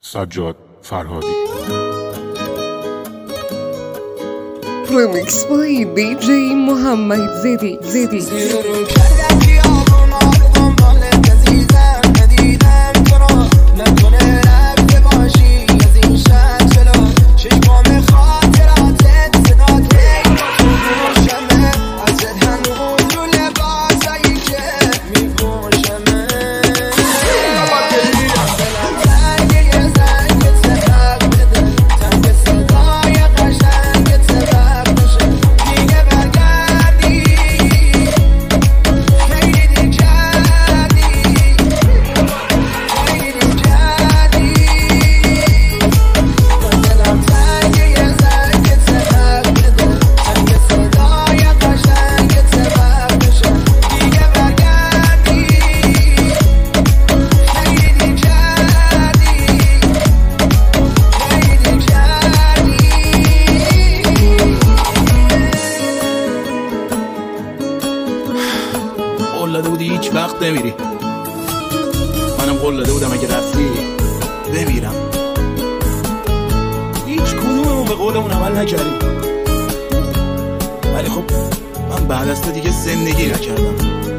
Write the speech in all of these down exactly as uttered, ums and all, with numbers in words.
سجاد فرهادی. رمیکس بای دی جی محمد زدی زدی قول داده بودی هیچ وقت نمیری، منم قول داده بودم اگه رفتی بمیرم. هیچ کدوممون به قولمون عمل نکردیم، ولی خب من بعد از تو دیگه زندگی نکردم.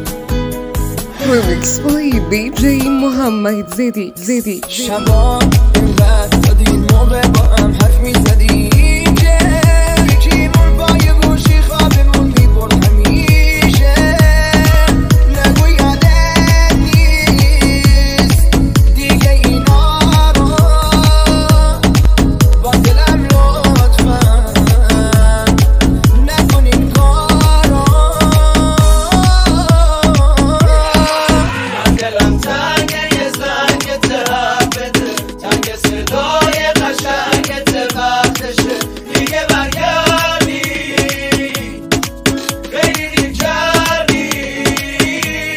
رمیکس بای دی جی محمد زدی زدی شبا اینقدر دادی موقع با هم حرف میزدی که یکیمون با یه گوشی خوابمون میبرد همیشه. نگو یادت نیست دیگه اینا رو، با دلم لطفا نکن این کارو. من دلم تنگه یه زنگ ترک بده، تنگ صدای قشنگت وقتشه دیگه برگردی. خیلی دیگه